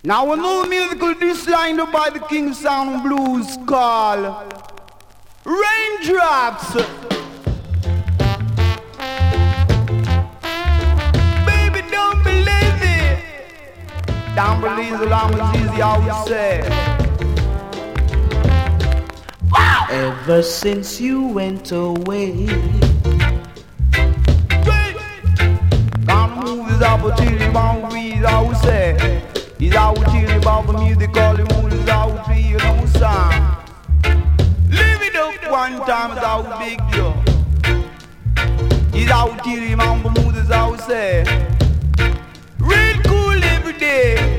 Now another musical dish lined up by the King Sound Blues called Raindrops. Baby, don't believe it. Don't believe the language easy, I would say. Wow. Ever since you went away, gonna move this opportunity, won't be, I would say. He's out here about the music, all the movies out here, you know, son. Live it up one time, it's out big, yo. He's out here, man, the movies, I would say. Real cool every day.